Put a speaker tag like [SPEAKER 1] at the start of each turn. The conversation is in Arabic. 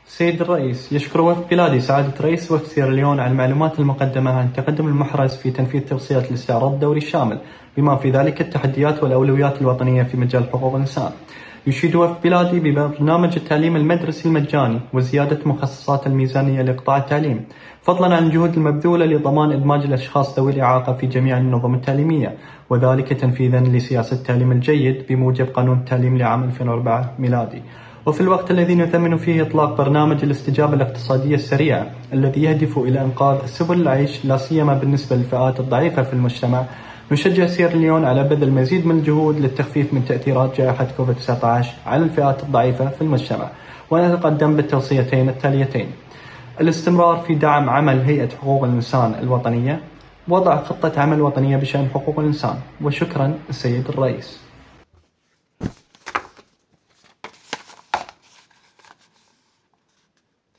[SPEAKER 1] سيد الرئيس، يشكر وفد بلادي سعادة رئيس وفد سيراليون على المعلومات المقدمة عن التقدم المحرز في تنفيذ توصيات الاستعراض الدوري الشامل، بما في ذلك التحديات والأولويات الوطنية في مجال حقوق الإنسان. يشيد وفد بلادي ببرنامج التعليم المدرسي المجاني وزيادة مخصصات الميزانية لقطاع التعليم، فضلا عن الجهود المبذولة لضمان إدماج الأشخاص ذوي الإعاقة في جميع النظم التعليمية، وذلك تنفيذا لسياسة التعليم الجيد بموجب قانون التعليم لعام 2004 ميلادي. وفي الوقت الذي نثمن فيه إطلاق برنامج الاستجابة الاقتصادية السريعة الذي يهدف إلى إنقاذ سبل العيش لا سيما بالنسبة للفئات الضعيفة في المجتمع، نشجع سيراليون على بذل مزيد من الجهود للتخفيف من تأثيرات جائحة كوفيد-19 على الفئات الضعيفة في المجتمع، ونتقدم بالتوصيتين التاليتين: الاستمرار في دعم عمل هيئة حقوق الإنسان الوطنية، وضع خطة عمل وطنية بشأن حقوق الإنسان. وشكرا السيد الرئيس.